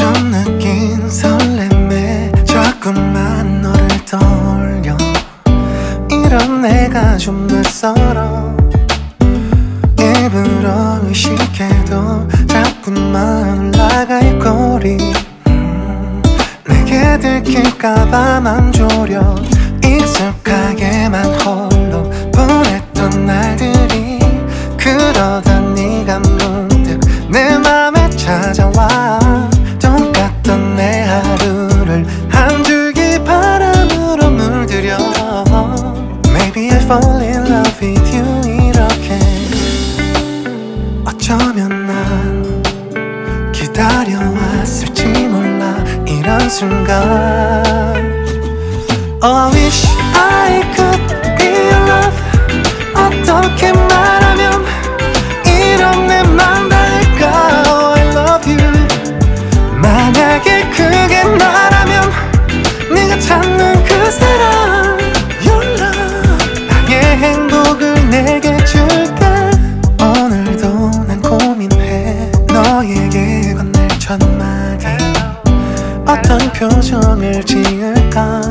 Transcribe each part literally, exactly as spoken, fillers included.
처음 느낀 설렘에 자꾸만 너를 떠올려. 이런 내가 좀 낯설어. 일부러 의식해도 자꾸만 올라가 입꼬리. 음, 내게 들킬까봐 맘 졸여. 익숙하게만 홀로 보냈던 날들이 그러다 네가 문득 내 맘에 찾아와. 똑같던 내 하루를 한 줄기 바람으로 물들여. Maybe I fall in love with you. 이렇게 어쩌면 난 기다려왔을지 몰라. 이런 순간 Oh, I wish I could be your love. 어떻게 말하면 이런 내 맘 닿을까. Oh, I love you. 만약에 그게 나라면 네가 찾는 그 사람 Your love. 나의 행복을 내게 줄게. 오늘도 난 고민해. 너에게 건넬 첫 마디 어떤 표정을 지을까.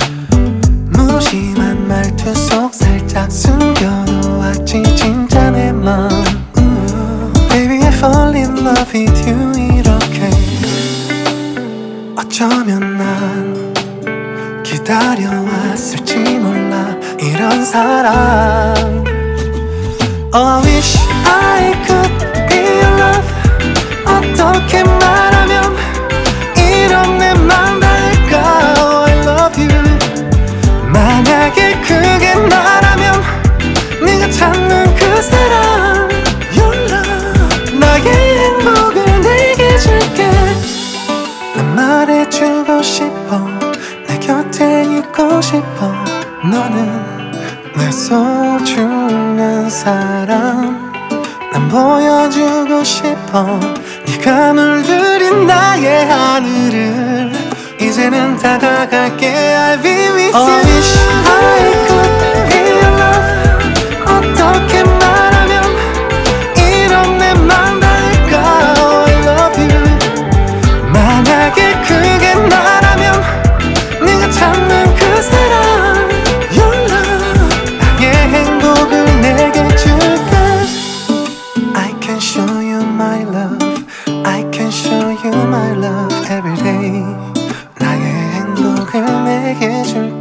무심한 말투 속 살짝 숨겨놓았지 진짜 내 맘. Baby I fall in love with you. 이렇게 어쩌면 난 기다려왔을지 몰라. 이런 사랑 Oh, I wish I could be your love. 어떻게 말하면 이런 내 맘 닿을까. Oh, I love you. 만약에 그게 나라면 네가 찾는 그 사람 Your love. 나의 행복을 내게 줄게. 난 말해주고 싶어. 내 곁에 있고 싶어. 너는 내 소중한 사람. 난 보여주고 싶어. 네가 물들인 나의 하늘을 이제는 다가갈게. I'll be with you. I wish I could be your love. 어떻게 말하면 이런 내 맘 닿을까. Oh, I love you. 만약에 그게 나라면 네가 찾는 그 사람 Your love. 나의 행복을 내게 줄게. I can show you my love. I can show you my love every day. 나의 행복을 내게 줄게.